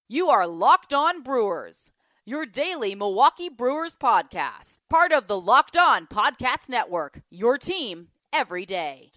You are Locked On Brewers, your daily Milwaukee Brewers podcast. Part of the Locked On Podcast Network, your team every day.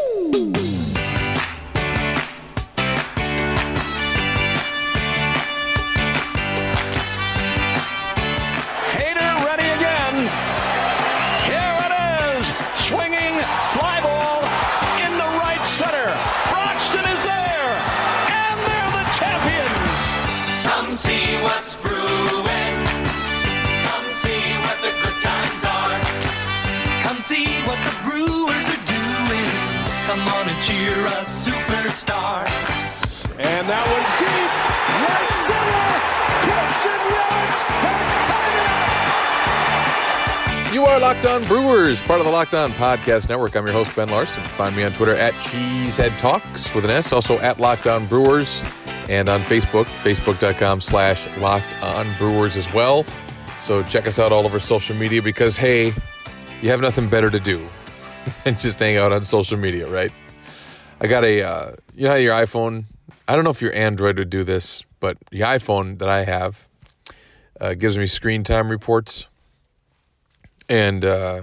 Hader ready again. Here it is. Swinging fly ball into right center. Broxton is there. And they're the champions. Come see what's brewing. Come see what the good times are. Come see what the Brewers are doing. Come on and cheer a superstar. And that one's deep. Right center. Christian Yelich has tied it up. You are Locked On Brewers, part of the Locked On Podcast Network. I'm your host, Ben Larson. Find me on Twitter at CheeseheadTalks with an S, also at Locked On Brewers, and on Facebook, facebook.com/LockedOnBrewers as well. So check us out all over social media because, hey, you have nothing better to do than just hang out on social media, right? I got you know how your iPhone, I don't know if your Android would do this, but the iPhone that I have gives me screen time reports. And,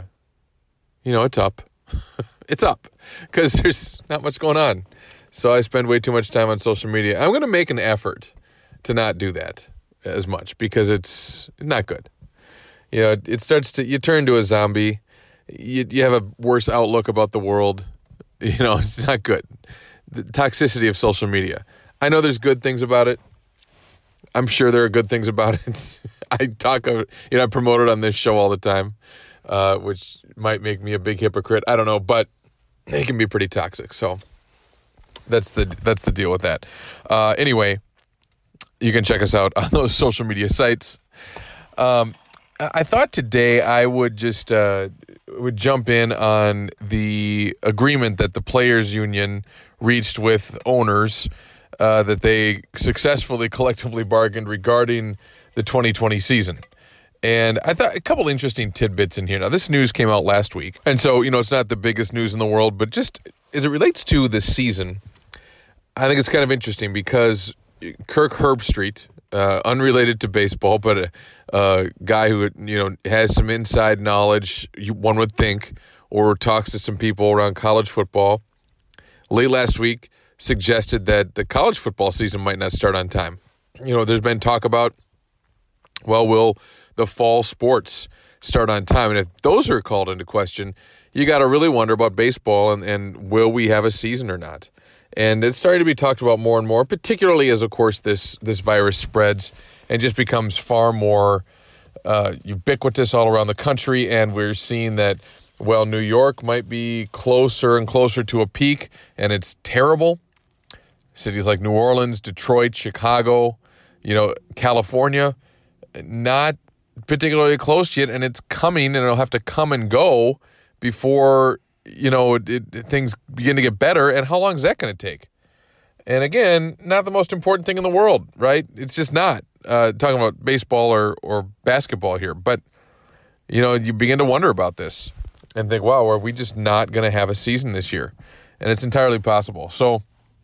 it's up. It's up because there's not much going on. So I spend way too much time on social media. I'm going to make an effort to not do that as much because it's not good. You know, it starts to, you turn into a zombie. You have a worse outlook about the world. You know, it's not good. The toxicity of social media. I know there's good things about it. I'm sure there are good things about it. I promote it on this show all the time, which might make me a big hypocrite. I don't know, but it can be pretty toxic. So that's the deal with that. Anyway, you can check us out on those social media sites. I thought today I would just would jump in on the agreement that the Players Union reached with owners that they successfully collectively bargained regarding the 2020 season. And I thought a couple interesting tidbits in here. Now, this news came out last week. And so, it's not the biggest news in the world, but just as it relates to this season, I think it's kind of interesting because Kirk Herbstreit, unrelated to baseball, but a guy who, has some inside knowledge, one would think, or talks to some people around college football, late last week suggested that the college football season might not start on time. There's been talk about, well, will the fall sports start on time? And if those are called into question, you got to really wonder about baseball and will we have a season or not? And it's starting to be talked about more and more, particularly as, of course, this virus spreads and just becomes far more ubiquitous all around the country. And we're seeing that, well, New York might be closer and closer to a peak, and it's terrible. Cities like New Orleans, Detroit, Chicago, California, not particularly close yet, and it's coming, and it'll have to come and go before, things begin to get better. And how long is that going to take? And again, not the most important thing in the world, right? It's just not. Talking about baseball or basketball here. But, you begin to wonder about this and think, wow, are we just not going to have a season this year? And it's entirely possible. So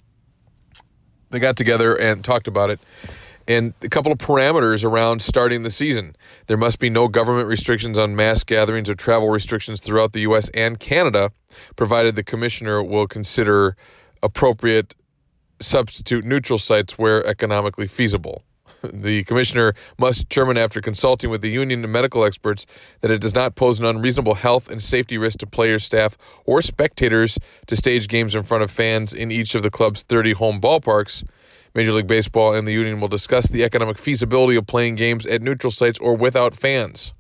they got together and talked about it. And a couple of parameters around starting the season. There must be no government restrictions on mass gatherings or travel restrictions throughout the U.S. and Canada, provided the commissioner will consider appropriate substitute neutral sites where economically feasible. The commissioner must determine after consulting with the union and medical experts that it does not pose an unreasonable health and safety risk to players, staff, or spectators to stage games in front of fans in each of the club's 30 home ballparks. Major League Baseball and the union will discuss the economic feasibility of playing games at neutral sites or without fans.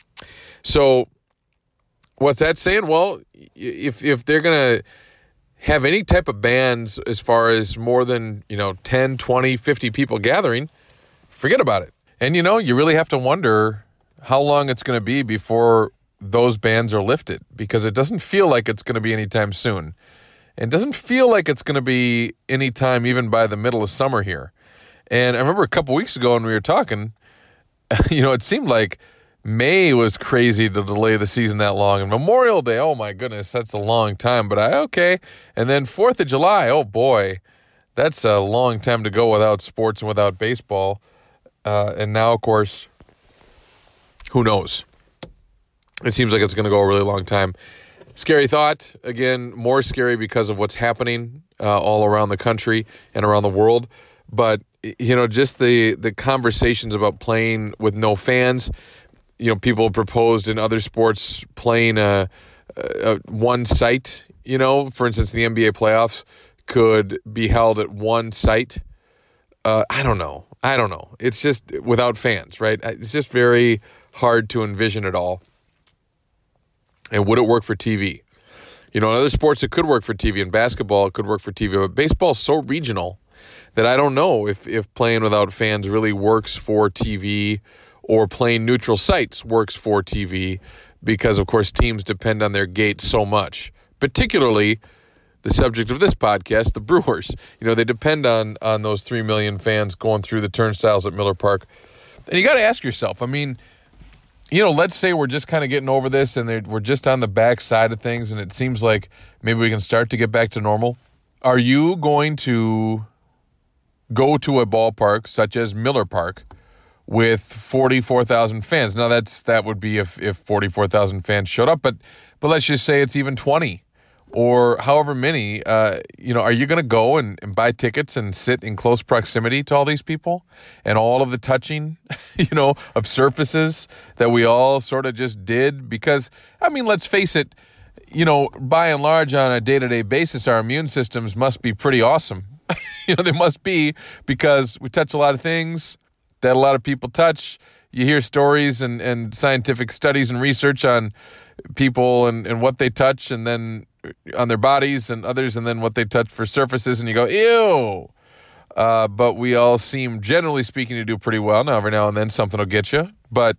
So what's that saying? Well, if they're going to have any type of bans as far as more than, 10, 20, 50 people gathering, forget about it. And, you really have to wonder how long it's going to be before those bans are lifted, because it doesn't feel like it's going to be anytime soon. It doesn't feel like it's going to be any time even by the middle of summer here. And I remember a couple weeks ago when we were talking, it seemed like May was crazy to delay the season that long. And Memorial Day, oh my goodness, that's a long time. But okay. And then 4th of July, oh boy, that's a long time to go without sports and without baseball. And now, of course, who knows? It seems like it's going to go a really long time. Scary thought. Again, more scary because of what's happening all around the country and around the world. But, just the conversations about playing with no fans. People proposed in other sports playing a one site. For instance, the NBA playoffs could be held at one site. I don't know. It's just without fans, right? It's just very hard to envision it all. And would it work for TV? In other sports, it could work for TV. In basketball, it could work for TV. But baseball is so regional that I don't know if playing without fans really works for TV or playing neutral sites works for TV because, of course, teams depend on their gate so much, particularly the subject of this podcast, the Brewers. They depend on those 3 million fans going through the turnstiles at Miller Park. And you got to ask yourself, let's say we're just kind of getting over this and we're just on the back side of things and it seems like maybe we can start to get back to normal. Are you going to go to a ballpark such as Miller Park with 44,000 fans? Now, that would be if 44,000 fans showed up, but let's just say it's even 20 or however many. Are you going to go and buy tickets and sit in close proximity to all these people and all of the touching, of surfaces that we all sort of just did? Because, let's face it, by and large on a day-to-day basis, our immune systems must be pretty awesome. They must be, because we touch a lot of things that a lot of people touch. You hear stories and scientific studies and research on people and what they touch and then on their bodies and others and then what they touch for surfaces and you go, ew. But we all seem, generally speaking, to do pretty well. Now, every now and then something will get you, but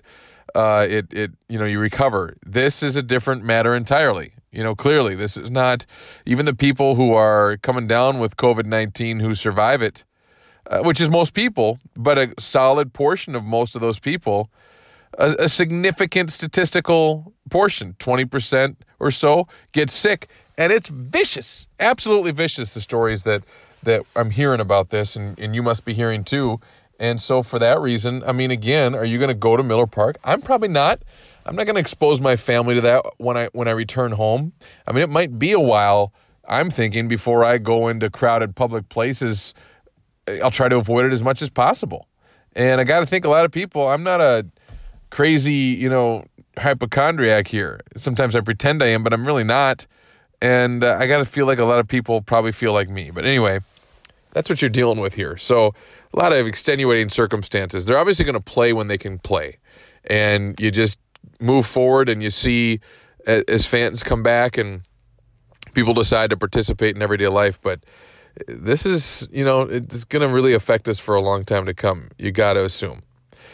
you recover. This is a different matter entirely. Clearly, this is not even the people who are coming down with COVID-19 who survive it, which is most people, but a solid portion of most of those people, a significant statistical portion, 20% or so, get sick. And it's vicious, absolutely vicious, the stories that I'm hearing about this, and you must be hearing too. And so for that reason, again, are you going to go to Miller Park? I'm probably not. I'm not going to expose my family to that when I return home. It might be a while, I'm thinking, before I go into crowded public places. I'll try to avoid it as much as possible. And I got to think a lot of people, I'm not a crazy, hypochondriac here. Sometimes I pretend I am, but I'm really not. And I got to feel like a lot of people probably feel like me. But anyway, that's what you're dealing with here. So a lot of extenuating circumstances. They're obviously going to play when they can play. And you just move forward and you see as fans come back and people decide to participate in everyday life. But this is, it's going to really affect us for a long time to come. You got to assume.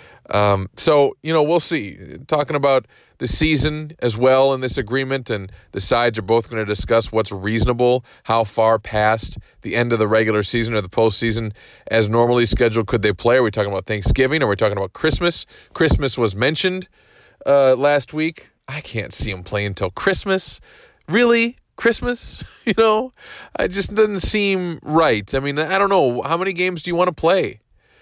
So, we'll see. Talking about the season as well in this agreement, and the sides are both going to discuss what's reasonable, how far past the end of the regular season or the postseason as normally scheduled could they play. Are we talking about Thanksgiving? Are we talking about Christmas? Christmas was mentioned last week. I can't see them playing until Christmas. Really? Christmas? It just doesn't seem right. I don't know. How many games do you want to play?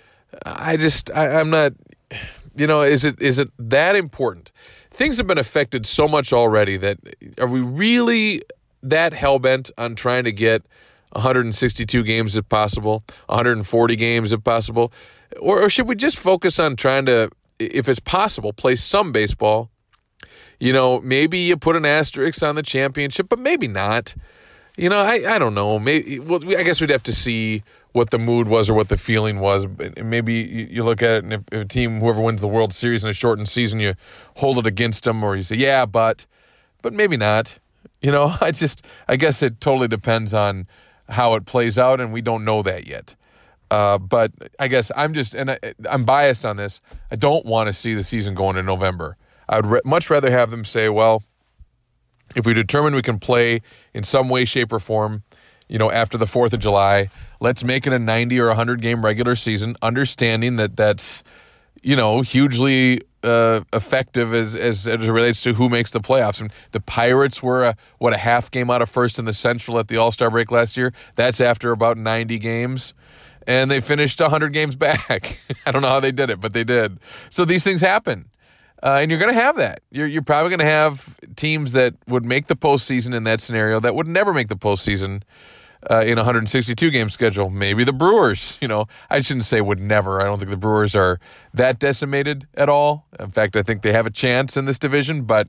I'm not, is it that important? Things have been affected so much already that are we really that hell-bent on trying to get 162 games if possible, 140 games if possible? Or should we just focus on trying to, if it's possible, play some baseball? Maybe you put an asterisk on the championship, but maybe not. I don't know. Maybe, I guess we'd have to see what the mood was or what the feeling was. Maybe you look at it, and if a team, whoever wins the World Series in a shortened season, you hold it against them, or you say, yeah, but maybe not. I guess it totally depends on how it plays out, and we don't know that yet. But I guess I'm biased on this. I don't want to see the season go into November. I would much rather have them say, well, if we determine we can play in some way, shape, or form, after the 4th of July, let's make it a 90 or 100 game regular season, understanding that that's, hugely effective as it relates to who makes the playoffs. And the Pirates were a half game out of first in the Central at the All-Star break last year. That's after about 90 games. And they finished 100 games back. I don't know how they did it, but they did. So these things happen. And you're going to have that. You're probably going to have teams that would make the postseason in that scenario that would never make the postseason in a 162-game schedule. Maybe the Brewers. I shouldn't say would never. I don't think the Brewers are that decimated at all. In fact, I think they have a chance in this division, but,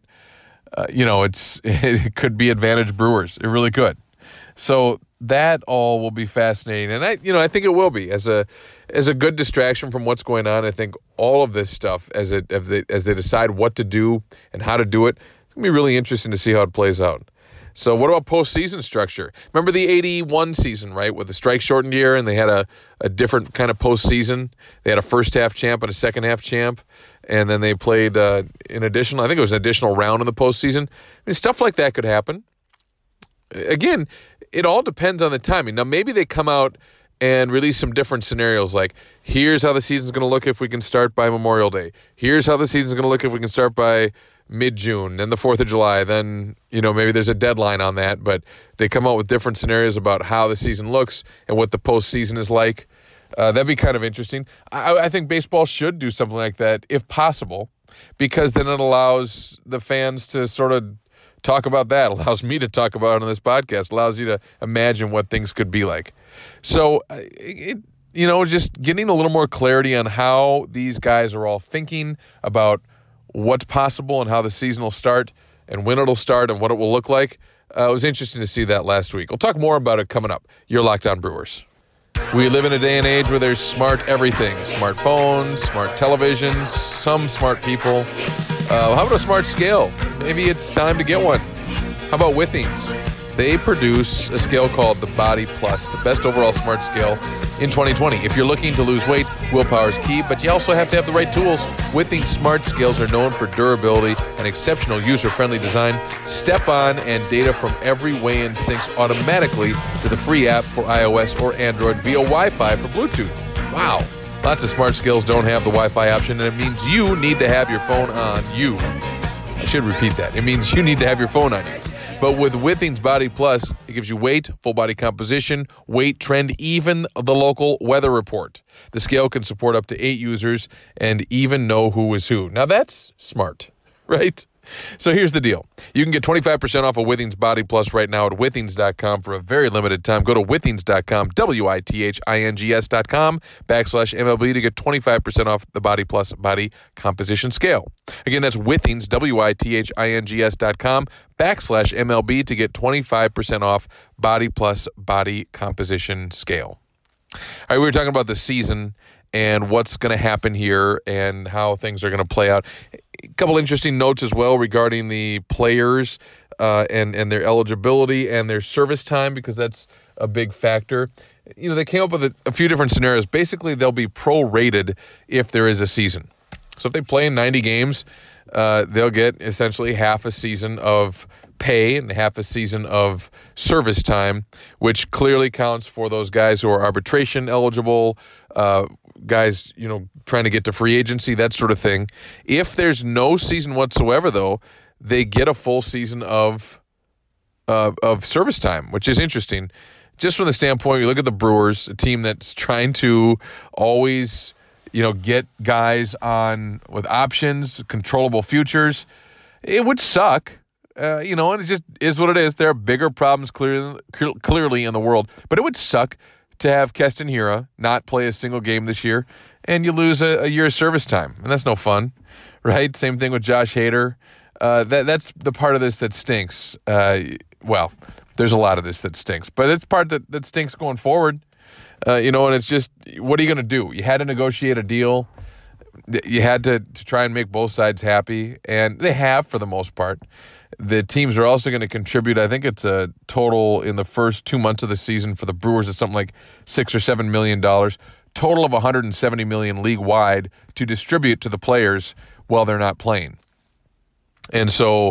it could be advantage Brewers. It really could. So that all will be fascinating, and I think it will be as a good distraction from what's going on. I think all of this stuff as they decide what to do and how to do it, it's gonna be really interesting to see how it plays out. So what about postseason structure? Remember the 81 season, right, with the strike-shortened year, and they had a different kind of postseason. They had a first-half champ and a second-half champ, and then they played an additional round in the postseason. Stuff like that could happen. Again, it all depends on the timing. Now, maybe they come out and release some different scenarios, like here's how the season's going to look if we can start by Memorial Day. Here's how the season's going to look if we can start by mid-June, then the 4th of July. Then, maybe there's a deadline on that, but they come out with different scenarios about how the season looks and what the postseason is like. That'd be kind of interesting. I think baseball should do something like that if possible, because then it allows the fans to sort of talk about that, allows me to talk about it on this podcast, allows you to imagine what things could be like. So, just getting a little more clarity on how these guys are all thinking about what's possible and how the season will start and when it'll start and what it will look like. It was interesting to see that last week. We'll talk more about it coming up. You're Locked On Brewers. We live in a day and age where there's smart everything. Smartphones, smart televisions, some smart people. How about a smart scale? Maybe it's time to get one. How about Withings? They produce a scale called the Body Plus, the best overall smart scale in 2020. If you're looking to lose weight, willpower is key, but you also have to have the right tools. Withings smart scales are known for durability and exceptional user-friendly design. Step on and data from every weigh-in syncs automatically to the free app for iOS or Android via Wi-Fi for Bluetooth. Wow. Lots of smart scales don't have the Wi-Fi option, and it means you need to have your phone on you. I should repeat that. It means you need to have your phone on you. But with Withings Body Plus, it gives you weight, full body composition, weight, trend, even the local weather report. The scale can support up to 8 users and even know who is who. Now that's smart, right? So here's the deal. You can get 25% off of Withings Body Plus right now at Withings.com for a very limited time. Go to Withings.com, WITHINGS.com/MLB to get 25% off the Body Plus body composition scale. Again, that's Withings, WITHINGS.com/MLB to get 25% off Body Plus body composition scale. All right, we were talking about the season and what's going to happen here and how things are going to play out. A couple interesting notes as well regarding the players and their eligibility and their service time, because that's a big factor. They came up with a few different scenarios. Basically, they'll be prorated if there is a season. So if they play in 90 games, they'll get essentially half a season of pay and half a season of service time, which clearly counts for those guys who are arbitration eligible, guys, trying to get to free agency, that sort of thing. If there's no season whatsoever, though, they get a full season of service time, which is interesting. Just from the standpoint, you look at the Brewers, a team that's trying to always, get guys on with options, controllable futures. It would suck. And it just is what it is. There are bigger problems clearly in the world. But it would suck to have Keston Hiura not play a single game this year, and you lose a year's service time. And that's no fun, right? Same thing with Josh Hader. That's the part of this that stinks. Well, there's a lot of this that stinks. But it's part that stinks going forward. And it's just, what are you going to do? You had to negotiate a deal. You had to try and make both sides happy, and they have for the most part. The teams are also going to contribute. I think it's a total in the first 2 months of the season for the Brewers is something like $6 or $7 million. Total of $170 million league-wide to distribute to the players while they're not playing. And so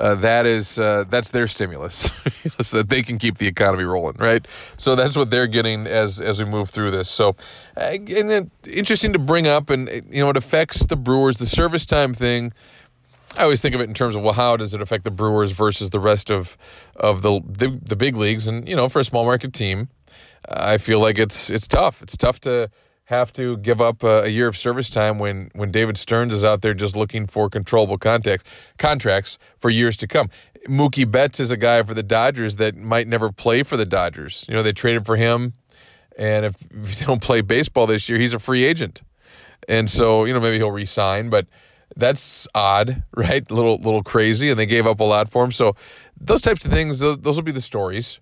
that's their stimulus, so that they can keep the economy rolling, right? So that's what they're getting as we move through this. So, and interesting to bring up, and it affects the Brewers. The service time thing, I always think of it in terms of, well, how does it affect the Brewers versus the rest of the big leagues? And for a small market team, I feel like it's tough. It's tough to have to give up a year of service time when David Stearns is out there just looking for controllable contracts for years to come. Mookie Betts is a guy for the Dodgers that might never play for the Dodgers. They traded for him, and if he don't play baseball this year, he's a free agent. And so, maybe he'll re-sign, but that's odd, right? A little crazy, and they gave up a lot for him. So those types of things, those will be the stories.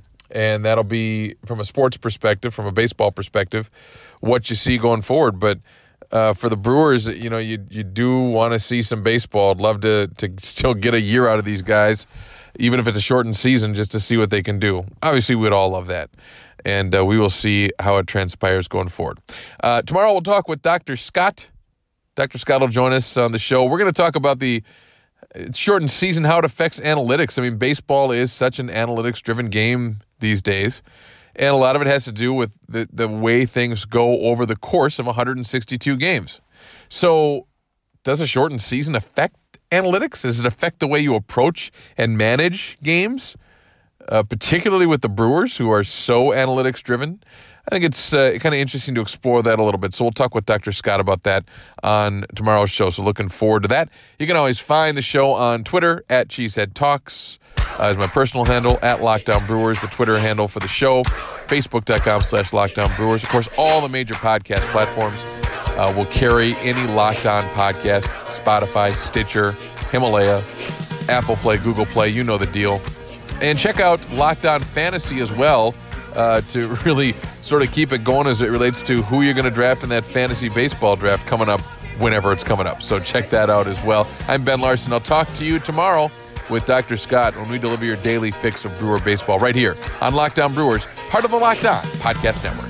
And that'll be, from a sports perspective, from a baseball perspective, what you see going forward. But for the Brewers, you do want to see some baseball. I'd love to still get a year out of these guys, even if it's a shortened season, just to see what they can do. Obviously, we'd all love that. And we will see how it transpires going forward. Tomorrow we'll talk with Dr. Scott. Dr. Scott will join us on the show. We're going to talk about the shortened season, how it affects analytics. I mean, baseball is such an analytics-driven game these days, and a lot of it has to do with the way things go over the course of 162 games. So does a shortened season affect analytics? Does it affect the way you approach and manage games, particularly with the Brewers, who are so analytics-driven? I think it's kind of interesting to explore that a little bit. So we'll talk with Dr. Scott about that on tomorrow's show. So looking forward to that. You can always find the show on Twitter at Cheesehead Talks. Is my personal handle, at Locked On Brewers, the Twitter handle for the show, Facebook.com/Locked On Brewers. Of course, all the major podcast platforms will carry any Locked On podcast: Spotify, Stitcher, Himalaya, Apple Play, Google Play. You know the deal. And check out Locked On Fantasy as well to really sort of keep it going as it relates to who you're going to draft in that fantasy baseball draft coming up whenever it's coming up. So check that out as well. I'm Ben Larson. I'll talk to you tomorrow with Dr. Scott when we deliver your daily fix of Brewer baseball right here on Locked On Brewers, part of the Locked On Podcast Network.